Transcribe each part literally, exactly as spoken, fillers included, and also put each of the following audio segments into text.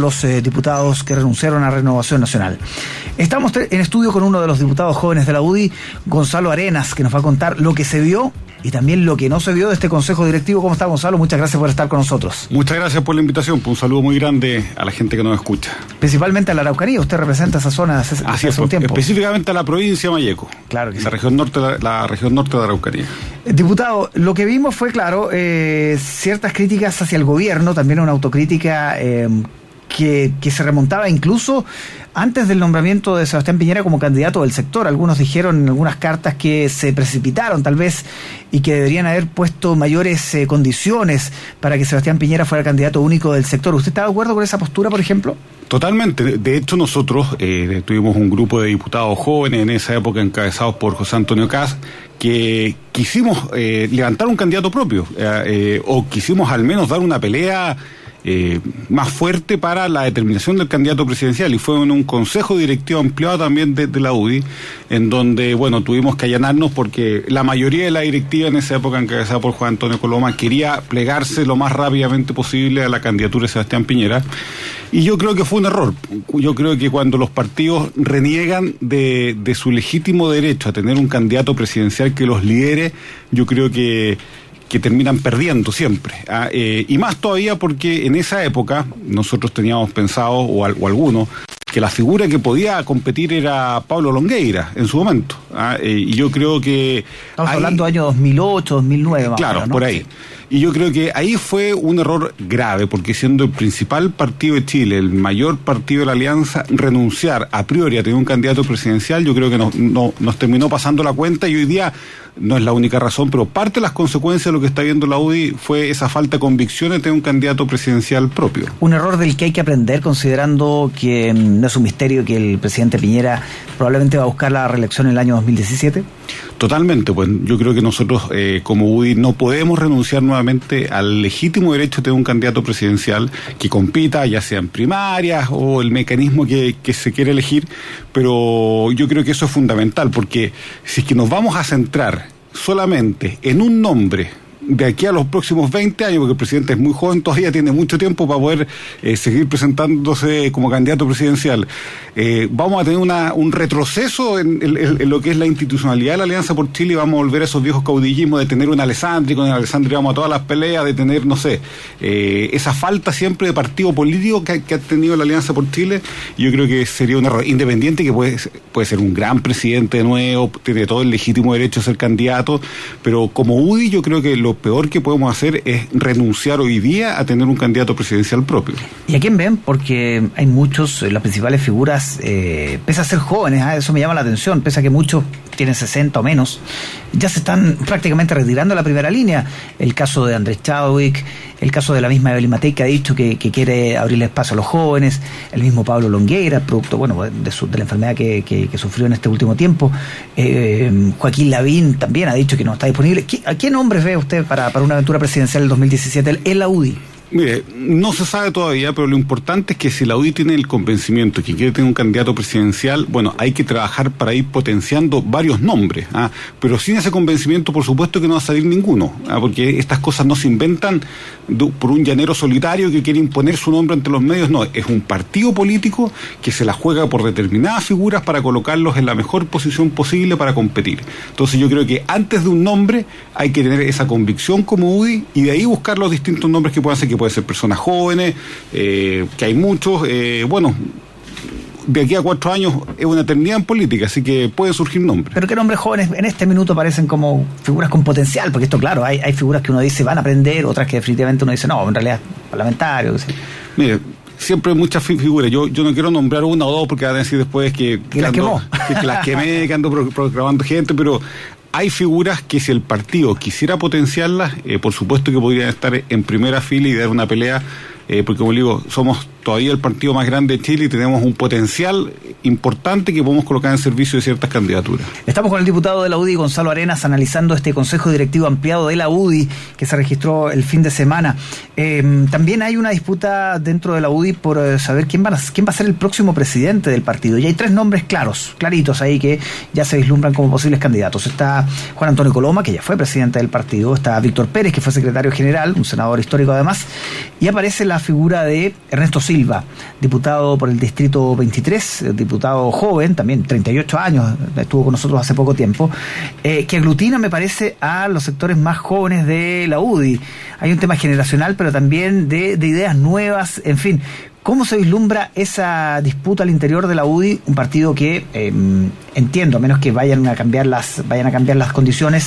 los eh, diputados que renunciaron a Renovación Nacional. Estamos en estudio con uno de los diputados jóvenes de la U D I, Gonzalo Arenas, que nos va a contar lo que se vio y también lo que no se vio de este Consejo Directivo. ¿Cómo está, Gonzalo? Muchas gracias por estar con nosotros. Muchas gracias por la invitación. Un saludo muy grande a la gente que nos escucha. Principalmente a la Araucanía. Usted representa esa zona hace, Así hace es, un tiempo. Específicamente a la provincia de Malleco. Claro que sí. La región norte, la, la región norte de la Araucanía. Diputado, lo que vimos fue, claro, eh, ciertas críticas hacia el gobierno, también una autocrítica eh, que, que se remontaba incluso antes del nombramiento de Sebastián Piñera como candidato del sector. Algunos dijeron en algunas cartas que se precipitaron tal vez y que deberían haber puesto mayores eh, condiciones para que Sebastián Piñera fuera candidato único del sector. ¿Usted está de acuerdo con esa postura, por ejemplo? Totalmente. De hecho, nosotros eh, tuvimos un grupo de diputados jóvenes en esa época encabezados por José Antonio Caz, que quisimos eh, levantar un candidato propio eh, eh, o quisimos al menos dar una pelea Eh, más fuerte para la determinación del candidato presidencial, y fue en un consejo directivo ampliado también de, de la U D I, en donde, bueno, tuvimos que allanarnos porque la mayoría de la directiva en esa época, encabezada por Juan Antonio Coloma, quería plegarse lo más rápidamente posible a la candidatura de Sebastián Piñera, y yo creo que fue un error. Yo creo que cuando los partidos reniegan de, de su legítimo derecho a tener un candidato presidencial que los lidere, yo creo que que terminan perdiendo siempre. ¿ah? Eh, y más todavía porque en esa época nosotros teníamos pensado, o, o algunos, que la figura que podía competir era Pablo Longueira en su momento. ¿ah? Eh, y yo creo que... Estamos ahí, hablando de año dos mil ocho, dos mil nueve. Más claro, menos, ¿no? por ahí. Sí. Y yo creo que ahí fue un error grave, porque siendo el principal partido de Chile, el mayor partido de la Alianza, renunciar a priori a tener un candidato presidencial, yo creo que nos, no, nos terminó pasando la cuenta, y hoy día no es la única razón, pero parte de las consecuencias de lo que está viendo la U D I fue esa falta de convicción de tener un candidato presidencial propio. Un error del que hay que aprender, considerando que no es un misterio que el presidente Piñera probablemente va a buscar la reelección en el año dos mil diecisiete. Totalmente, pues yo creo que nosotros eh, como U D I no podemos renunciar nuevamente al legítimo derecho de tener un candidato presidencial que compita, ya sea en primarias o el mecanismo que, que se quiere elegir, pero yo creo que eso es fundamental, porque si es que nos vamos a centrar solamente en un nombre de aquí a los próximos veinte años, porque el presidente es muy joven, todavía tiene mucho tiempo para poder eh, seguir presentándose como candidato presidencial, eh, vamos a tener una, un retroceso en, en, en lo que es la institucionalidad de la Alianza por Chile, y vamos a volver a esos viejos caudillismos de tener un Alessandri, con el Alessandri vamos a todas las peleas, de tener, no sé, eh, esa falta siempre de partido político que, que ha tenido la Alianza por Chile. Yo creo que sería un error. Independiente que puede, puede ser un gran presidente de nuevo, tiene todo el legítimo derecho a ser candidato, pero como U D I yo creo que lo peor que podemos hacer es renunciar hoy día a tener un candidato presidencial propio. ¿Y a quién ven? Porque hay muchos, las principales figuras, eh, pese a ser jóvenes, ¿eh? Eso me llama la atención, pese a que muchos tienen sesenta o menos, ya se están prácticamente retirando de la primera línea. El caso de Andrés Chadwick, el caso de la misma Evelyn Matei, que ha dicho que, que quiere abrirle espacio a los jóvenes, el mismo Pablo Longueira, producto bueno de, su, de la enfermedad que, que, que sufrió en este último tiempo. eh, Joaquín Lavín también ha dicho que no está disponible. ¿A qué nombres ve usted para, para una aventura presidencial del dos mil diecisiete en la U D I? Mire, no se sabe todavía, pero lo importante es que si la U D I tiene el convencimiento de que quiere tener un candidato presidencial, bueno, hay que trabajar para ir potenciando varios nombres, ¿ah? Pero sin ese convencimiento, por supuesto que no va a salir ninguno, ¿ah? Porque estas cosas no se inventan de, por un llanero solitario que quiere imponer su nombre ante los medios, no, es un partido político que se la juega por determinadas figuras para colocarlos en la mejor posición posible para competir. Entonces yo creo que antes de un nombre hay que tener esa convicción como U D I, y de ahí buscar los distintos nombres que puedan ser, que puede ser personas jóvenes, eh, que hay muchos, eh, bueno, de aquí a cuatro años es una eternidad en política, así que pueden surgir nombres. Pero qué nombres jóvenes en este minuto parecen como figuras con potencial, porque esto, claro, hay, hay figuras que uno dice van a aprender, otras que definitivamente uno dice no, en realidad parlamentario. ¿Sí? Mire, siempre hay muchas figuras, yo, yo no quiero nombrar una o dos porque van a decir después que, que, las, ando, quemó. que, que las quemé, que ando programando gente, pero hay figuras que si el partido quisiera potenciarlas, eh, por supuesto que podrían estar en primera fila y dar una pelea, eh, porque como digo, somos todavía el partido más grande de Chile y tenemos un potencial importante que podemos colocar en servicio de ciertas candidaturas. Estamos con el diputado de la U D I, Gonzalo Arenas, analizando este Consejo Directivo Ampliado de la U D I que se registró el fin de semana. Eh, también hay una disputa dentro de la U D I por eh, saber quién va, a, quién va a ser el próximo presidente del partido. Y hay tres nombres claros, claritos ahí, que ya se vislumbran como posibles candidatos. Está Juan Antonio Coloma, que ya fue presidente del partido. Está Víctor Pérez, que fue secretario general, un senador histórico además. Y aparece la figura de Ernesto Silva, Silva, diputado por el Distrito veintitrés, diputado joven, también treinta y ocho años, estuvo con nosotros hace poco tiempo, eh, que aglutina, me parece, a los sectores más jóvenes de la U D I. Hay un tema generacional, pero también de, de ideas nuevas, en fin. ¿Cómo se vislumbra esa disputa al interior de la U D I? Un partido que, eh, entiendo, a menos que vayan a cambiar las, vayan a cambiar las condiciones,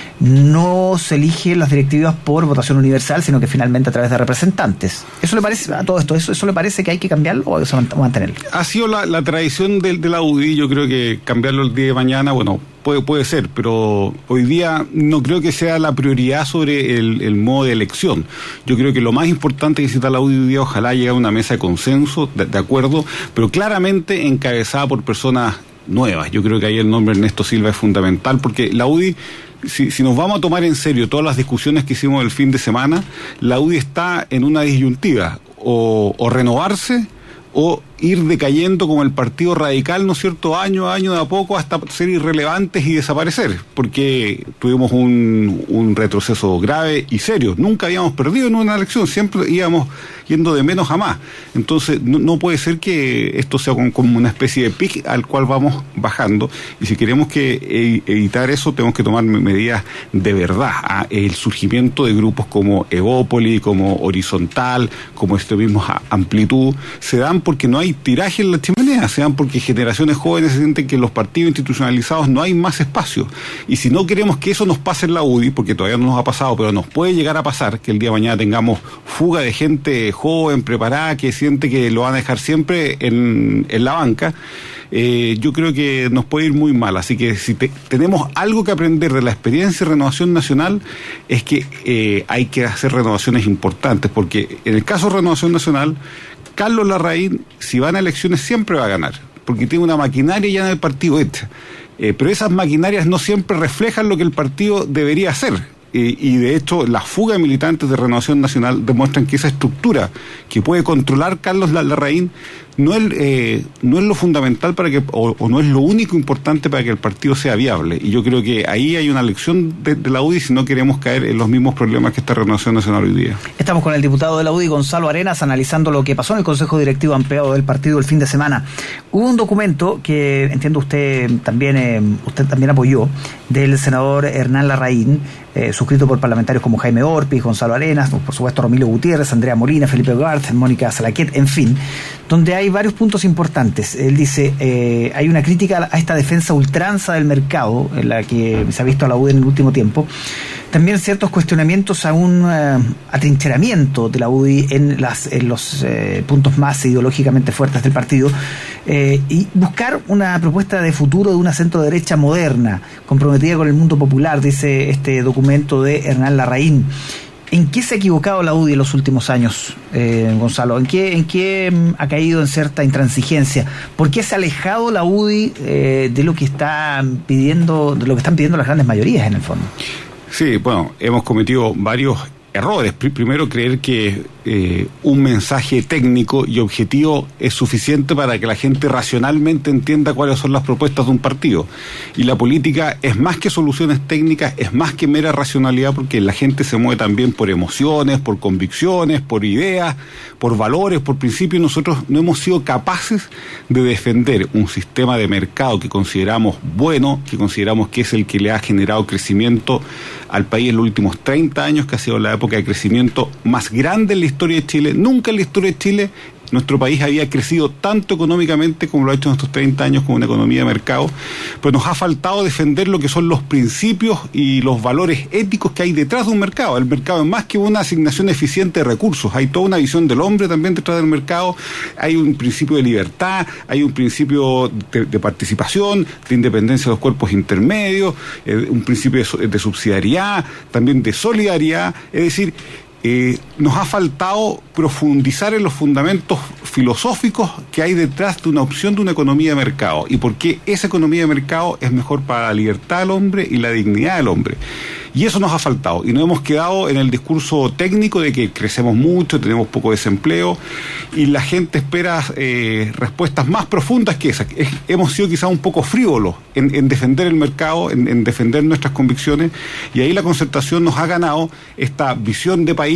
no se elige las directivas por votación universal, sino que finalmente a través de representantes. ¿Eso le parece a todo esto? ¿Eso, eso le parece que hay que cambiarlo o hay que mantenerlo? Ha sido la, la tradición de, de la U D I. Yo creo que cambiarlo el día de mañana, bueno, puede, puede ser, pero hoy día no creo que sea la prioridad sobre el, el modo de elección. Yo creo que lo más importante que necesita la U D I hoy día, ojalá llegue a una mesa de consenso, de, de acuerdo, pero claramente encabezada por personas nuevas. Yo creo que ahí el nombre Ernesto Silva es fundamental, porque la U D I, Si, si nos vamos a tomar en serio todas las discusiones que hicimos el fin de semana, la U D I está en una disyuntiva, o, o renovarse o ir decayendo como el Partido Radical, ¿no es cierto?, año a año de a poco hasta ser irrelevantes y desaparecer, porque tuvimos un, un retroceso grave y serio. Nunca habíamos perdido en una elección, siempre íbamos yendo de menos a más. Entonces no, no puede ser que esto sea como, como una especie de pic al cual vamos bajando, y si queremos que evitar eso tenemos que tomar medidas de verdad. ¿Ah? El surgimiento de grupos como Evópoli, como Horizontal, como este mismo Amplitud, se dan porque no hay tiraje en la chimenea, se dan porque generaciones jóvenes sienten que en los partidos institucionalizados no hay más espacio. Y si no queremos que eso nos pase en la U D I, porque todavía no nos ha pasado, pero nos puede llegar a pasar, que el día de mañana tengamos fuga de gente joven, preparada, que siente que lo van a dejar siempre en, en la banca, eh, yo creo que nos puede ir muy mal. Así que si te, tenemos algo que aprender de la experiencia de Renovación Nacional, es que eh, hay que hacer renovaciones importantes, porque en el caso de Renovación Nacional, Carlos Larraín, si van a elecciones, siempre va a ganar, porque tiene una maquinaria ya en el partido hecha. Eh, pero esas maquinarias no siempre reflejan lo que el partido debería hacer. Eh, y de hecho, la fuga de militantes de Renovación Nacional demuestran que esa estructura que puede controlar Carlos Larraín no es, eh, no es lo fundamental para que, o, o no es lo único importante para que el partido sea viable. Y yo creo que ahí hay una lección de, de la U D I si no queremos caer en los mismos problemas que está Renovación Nacional hoy día. Estamos con el diputado de la U D I, Gonzalo Arenas, analizando lo que pasó en el Consejo Directivo Ampliado del partido el fin de semana. Hubo un documento que entiendo usted también, eh, usted también apoyó, del senador Hernán Larraín, eh, suscrito por parlamentarios como Jaime Orpiz, Gonzalo Arenas, por supuesto Romilio Gutiérrez, Andrea Molina, Felipe Gart, Mónica Salaquet, en fin, donde hay varios puntos importantes. Él dice, eh, hay una crítica a esta defensa ultranza del mercado, en la que se ha visto a la U D I en el último tiempo. También ciertos cuestionamientos a un uh, atrincheramiento de la U D I en, las, en los eh, puntos más ideológicamente fuertes del partido, eh, y buscar una propuesta de futuro de una centro derecha moderna, comprometida con el mundo popular, dice este documento de Hernán Larraín. ¿En qué se ha equivocado la U D I en los últimos años, eh, Gonzalo? ¿En qué, en qué ha caído en cierta intransigencia? ¿Por qué se ha alejado la U D I eh, de lo que están pidiendo, de lo que están pidiendo las grandes mayorías en el fondo? Sí, bueno, hemos cometido varios errores. Primero, creer que eh, un mensaje técnico y objetivo es suficiente para que la gente racionalmente entienda cuáles son las propuestas de un partido. Y la política es más que soluciones técnicas, es más que mera racionalidad, porque la gente se mueve también por emociones, por convicciones, por ideas, por valores, por principios. Nosotros no hemos sido capaces de defender un sistema de mercado que consideramos bueno, que consideramos que es el que le ha generado crecimiento al país en los últimos treinta años, que ha sido la época de crecimiento más grande en la historia de Chile. Nunca en la historia de Chile nuestro país había crecido tanto económicamente como lo ha hecho en estos treinta años como una economía de mercado, pero nos ha faltado defender lo que son los principios y los valores éticos que hay detrás de un mercado. El mercado es más que una asignación eficiente de recursos, hay toda una visión del hombre también detrás del mercado, hay un principio de libertad, hay un principio de, de participación, de independencia de los cuerpos intermedios, eh, un principio de, de subsidiariedad, también de solidaridad, es decir, Eh, nos ha faltado profundizar en los fundamentos filosóficos que hay detrás de una opción de una economía de mercado y por qué esa economía de mercado es mejor para la libertad del hombre y la dignidad del hombre. Y eso nos ha faltado y nos hemos quedado en el discurso técnico de que crecemos mucho, tenemos poco desempleo y la gente espera eh, respuestas más profundas que esas. Es, hemos sido quizás un poco frívolos en, en defender el mercado, en, en defender nuestras convicciones, y ahí la Concertación nos ha ganado esta visión de país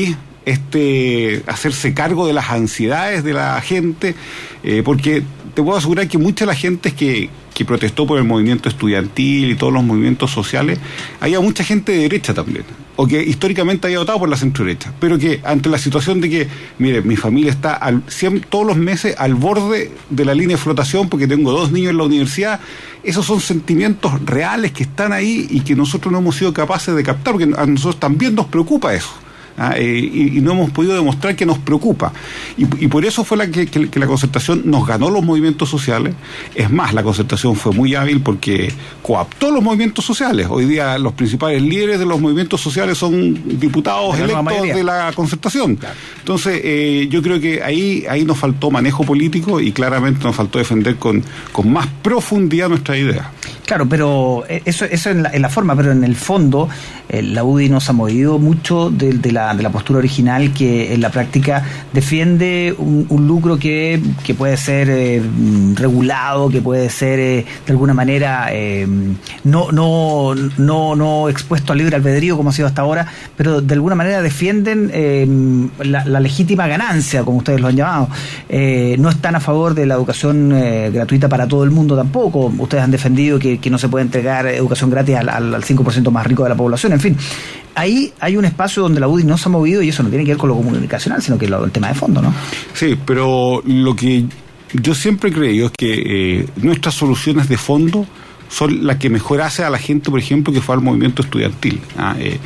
este hacerse cargo de las ansiedades de la gente, eh, porque te puedo asegurar que mucha de la gente que, que protestó por el movimiento estudiantil y todos los movimientos sociales, había mucha gente de derecha también, o que históricamente había votado por la centro-derecha, pero que ante la situación de que, mire, mi familia está al, siempre, todos los meses al borde de la línea de flotación porque tengo dos niños en la universidad, esos son sentimientos reales que están ahí y que nosotros no hemos sido capaces de captar, porque a nosotros también nos preocupa eso. Ah, eh, y, y no hemos podido demostrar que nos preocupa. Y, y por eso fue la que, que, que la concertación nos ganó los movimientos sociales. Es más, la concertación fue muy hábil porque coaptó los movimientos sociales. Hoy día los principales líderes de los movimientos sociales son diputados de electos de la concertación. Claro. Entonces, eh, yo creo que ahí, ahí nos faltó manejo político y claramente nos faltó defender con, con más profundidad nuestra idea. Claro, pero eso, eso en, la, en la forma, pero en el fondo eh, la U D I nos ha movido mucho de, de, la, de la postura original que en la práctica defiende un, un lucro que, que puede ser eh, regulado, que puede ser eh, de alguna manera eh, no, no, no, no expuesto al libre albedrío como ha sido hasta ahora, pero de alguna manera defienden eh, la, la legítima ganancia, como ustedes lo han llamado. Eh, no están a favor de la educación eh, gratuita para todo el mundo tampoco. Ustedes han defendido que que no se puede entregar educación gratis al, al cinco por ciento más rico de la población, en fin. Ahí hay un espacio donde la U D I no se ha movido y eso no tiene que ver con lo comunicacional, sino que lo, el tema de fondo, ¿no? Sí, pero lo que yo siempre he creído es que eh, nuestras soluciones de fondo son las que mejor hace a la gente, por ejemplo, que fue al movimiento estudiantil. ¿ah? Eh,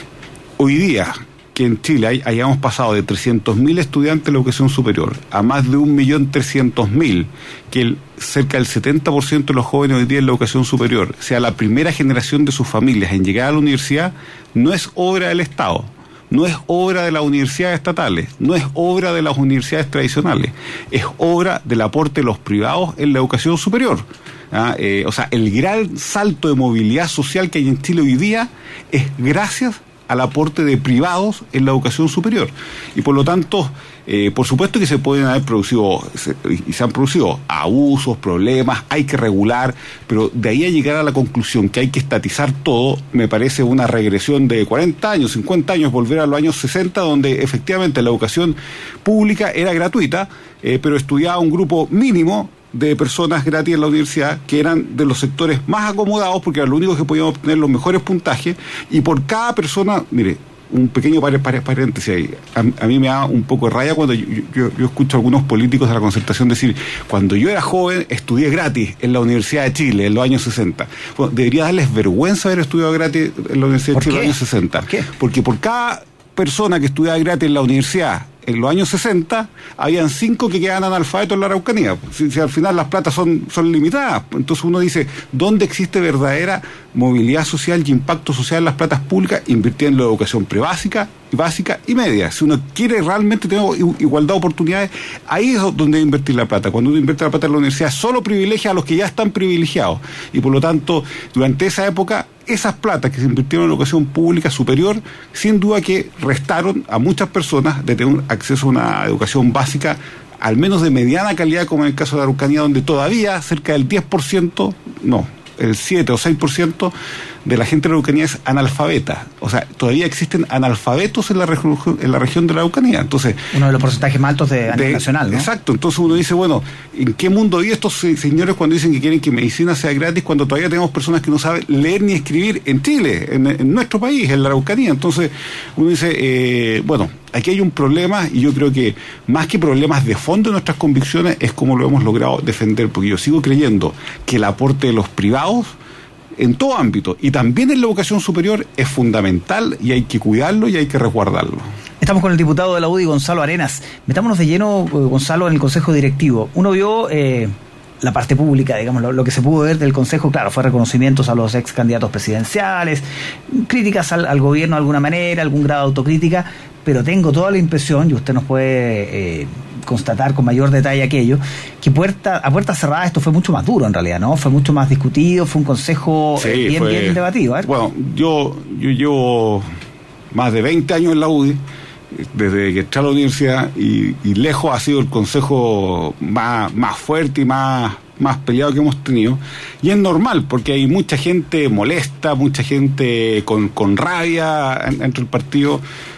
hoy día, que en Chile hay, hayamos pasado de trescientos mil estudiantes de la educación superior a más de un millón trescientos mil, que el, cerca del setenta por ciento de los jóvenes hoy día en la educación superior sea la primera generación de sus familias en llegar a la universidad, no es obra del Estado, no es obra de las universidades estatales, no es obra de las universidades tradicionales, es obra del aporte de los privados en la educación superior. ¿ah? Eh, o sea, el gran salto de movilidad social que hay en Chile hoy día es gracias al aporte de privados en la educación superior. Y por lo tanto, eh, por supuesto que se pueden haber producido, se, y se han producido abusos, problemas, hay que regular, pero de ahí a llegar a la conclusión que hay que estatizar todo, me parece una regresión de cuarenta años, cincuenta años, volver a los años sesenta, donde efectivamente la educación pública era gratuita, eh, pero estudiaba un grupo mínimo de personas gratis en la universidad, que eran de los sectores más acomodados, porque eran los únicos que podían obtener los mejores puntajes, y por cada persona, mire, un pequeño paréntesis ahí, a, a mí me da un poco de raya cuando yo, yo, yo escucho a algunos políticos de la concertación decir, cuando yo era joven estudié gratis en la Universidad de Chile en los años sesenta. Bueno, debería darles vergüenza haber estudiado gratis en la Universidad de Chile en los años sesenta. ¿Por qué? Porque por cada persona que estudiaba gratis en la universidad en los años sesenta, habían cinco que quedaban analfabetos en la Araucanía. Si, si al final las platas son, son limitadas, entonces uno dice, ¿dónde existe verdadera movilidad social y impacto social en las platas públicas? Invirtiendo en la educación prebásica, básica y media. Si uno quiere realmente tener igualdad de oportunidades, ahí es donde debe invertir la plata. Cuando uno invierte la plata en la universidad, solo privilegia a los que ya están privilegiados. Y por lo tanto, durante esa época, esas platas que se invirtieron en la educación pública superior, sin duda que restaron a muchas personas de tener acceso a una educación básica, al menos de mediana calidad, como en el caso de la Araucanía, donde todavía cerca del diez por ciento, no, el siete o seis por ciento de la gente de la Araucanía es analfabeta. O sea, todavía existen analfabetos en la, región, en la región de la Araucanía. Entonces, uno de los porcentajes más altos de, a nivel nacional, ¿no? Exacto. Entonces uno dice, bueno, ¿en qué mundo viven estos señores cuando dicen que quieren que medicina sea gratis, cuando todavía tenemos personas que no saben leer ni escribir en Chile, en, en nuestro país, en la Araucanía? Entonces uno dice, eh, bueno, aquí hay un problema, y yo creo que más que problemas de fondo de nuestras convicciones es cómo lo hemos logrado defender, porque yo sigo creyendo que el aporte de los privados en todo ámbito, y también en la educación superior, es fundamental, y hay que cuidarlo y hay que resguardarlo. Estamos con el diputado de la U D I, Gonzalo Arenas. Metámonos de lleno, Gonzalo, en el Consejo Directivo. Uno vio eh, la parte pública, digamos, lo, lo que se pudo ver del Consejo, claro, fue reconocimientos a los ex candidatos presidenciales, críticas al, al gobierno de alguna manera, algún grado de autocrítica, pero tengo toda la impresión, y usted nos puede eh, constatar con mayor detalle aquello, que puerta, a puerta cerrada esto fue mucho más duro en realidad, ¿no? Fue mucho más discutido, fue un consejo sí, eh, bien, fue, bien debatido. ¿eh? Bueno, yo, yo llevo más de veinte años en la U D I, desde que entré a la universidad, y, y lejos ha sido el consejo más, más fuerte y más, más peleado que hemos tenido, y es normal porque hay mucha gente molesta, mucha gente con, con rabia dentro del partido,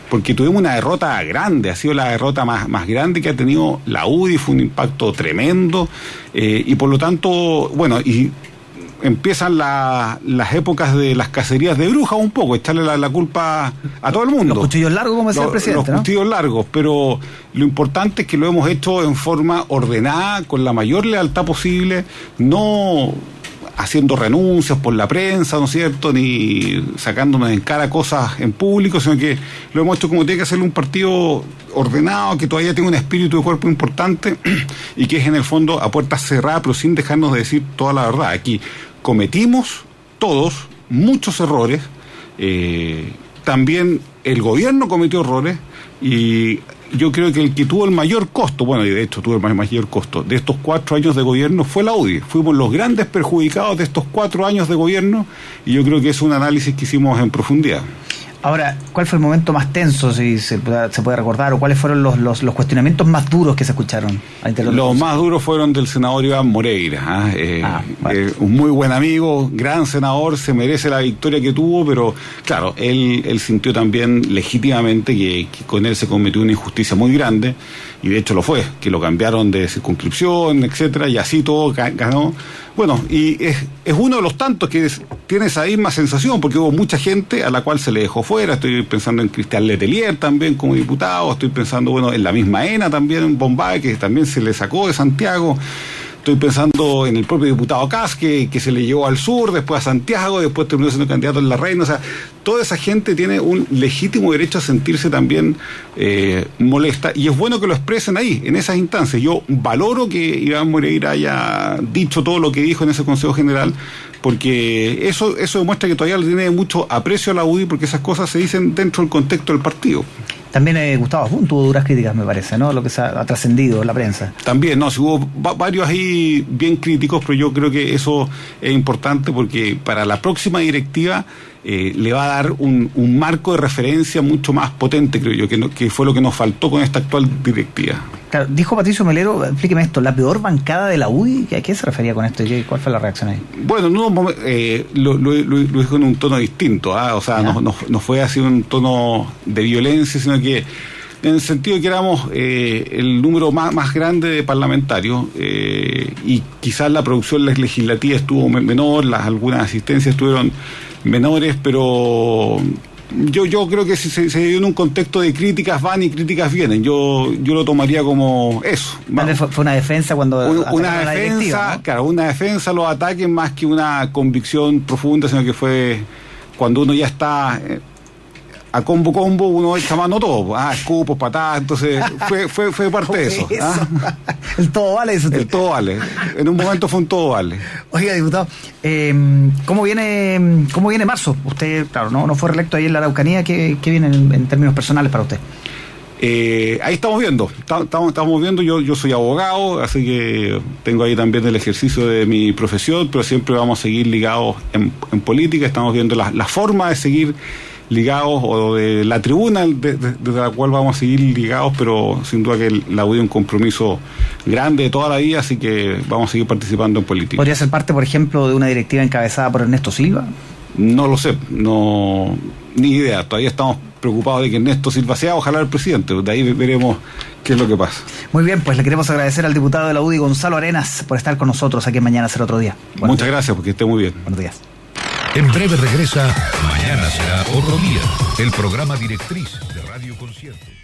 porque tuvimos una derrota grande, ha sido la derrota más, más grande que ha tenido la U D I, fue un impacto tremendo, eh, y por lo tanto, bueno, y empiezan la, las épocas de las cacerías de brujas un poco, echarle la, la culpa a todo el mundo. Los cuchillos largos, como decía los, el presidente, Los ¿no? cuchillos largos, pero lo importante es que lo hemos hecho en forma ordenada, con la mayor lealtad posible, no haciendo renuncias por la prensa, ¿no es cierto?, ni sacándonos en cara cosas en público, sino que lo hemos hecho como tiene que hacerlo un partido ordenado, que todavía tiene un espíritu de cuerpo importante y que es en el fondo a puertas cerradas, pero sin dejarnos de decir toda la verdad. Aquí cometimos todos muchos errores, eh, también el gobierno cometió errores, y yo creo que el que tuvo el mayor costo, bueno, y de hecho tuvo el mayor costo de estos cuatro años de gobierno fue la U D I. Fuimos los grandes perjudicados de estos cuatro años de gobierno, y yo creo que es un análisis que hicimos en profundidad. Ahora, ¿cuál fue el momento más tenso, si se, se puede recordar, o cuáles fueron los, los, los cuestionamientos más duros que se escucharon? Los más duros fueron del senador Iván Moreira, ¿eh? Eh, ah, vale. eh, un muy buen amigo, gran senador, se merece la victoria que tuvo, pero claro, él, él sintió también legítimamente que, que con él se cometió una injusticia muy grande, y de hecho lo fue, que lo cambiaron de circunscripción, etcétera, y así todo ganó. Bueno, y es, es uno de los tantos que es, tiene esa misma sensación, porque hubo mucha gente a la cual se le dejó fuera. Estoy pensando en Cristian Letelier también como diputado, estoy pensando, bueno, en la misma ENA también, en Bombay, que también se le sacó de Santiago. Estoy pensando en el propio diputado Kass, que, que se le llevó al sur, después a Santiago, después terminó siendo candidato en La Reina. O sea, toda esa gente tiene un legítimo derecho a sentirse también eh, molesta, y es bueno que lo expresen ahí, en esas instancias. Yo valoro que Iván Moreira haya dicho todo lo que dijo en ese Consejo General, porque eso, eso demuestra que todavía le tiene mucho aprecio a la U D I, porque esas cosas se dicen dentro del contexto del partido. También eh, Gustavo Apunto tuvo duras críticas, me parece, ¿no? Lo que se ha, ha trascendido en la prensa. También, no, si hubo va- varios ahí bien críticos, pero yo creo que eso es importante porque para la próxima directiva eh, le va a dar un, un marco de referencia mucho más potente, creo yo, que, no, que fue lo que nos faltó con esta actual directiva. Claro, dijo Patricio Melero, explíqueme esto, ¿la peor bancada de la U D I? ¿A qué se refería con esto? ¿Y cuál fue la reacción ahí? Bueno, no, eh, lo, lo, lo, lo dijo en un tono distinto, ¿ah? O sea, no, no, no fue así un tono de violencia, sino que en el sentido de que éramos eh, el número más, más grande de parlamentarios, eh, y quizás la producción legislativa estuvo menor, las algunas asistencias estuvieron menores, pero yo yo creo que se, se dio en un contexto de críticas van y críticas vienen. Yo yo lo tomaría como eso. Fue, fue una defensa cuando una, una defensa, ¿no? Claro, una defensa, los ataques, más que una convicción profunda, sino que fue cuando uno ya está eh, a combo combo, uno echa mano todo, ah, escupos, patadas, entonces fue fue fue parte de eso. ¿Ah? El todo vale eso. El todo vale. En un momento fue un todo vale. Oiga, diputado, eh, ¿cómo viene cómo viene marzo? Usted, claro, no no fue reelecto ahí en la Araucanía, ¿qué, qué viene en, en términos personales para usted? Eh, ahí estamos viendo, estamos, estamos viendo, yo, yo soy abogado, así que tengo ahí también el ejercicio de mi profesión, pero siempre vamos a seguir ligados en, en política, estamos viendo la, la forma de seguir ligados, o de la tribuna desde de, de la cual vamos a seguir ligados, pero sin duda que la U D I es un compromiso grande de toda la vida, así que vamos a seguir participando en política. ¿Podría ser parte, por ejemplo, de una directiva encabezada por Ernesto Silva? No lo sé, no, ni idea, todavía estamos preocupados de que Ernesto Silva sea, ojalá el presidente, de ahí veremos qué es lo que pasa. Muy bien, pues le queremos agradecer al diputado de la U D I, Gonzalo Arenas, por estar con nosotros aquí en Mañana Será Otro Día. Buenos Muchas días. Gracias, porque esté muy bien. Buenos días. En breve regresa Mañana Será Otro Día, el programa directriz de Radio Consciente.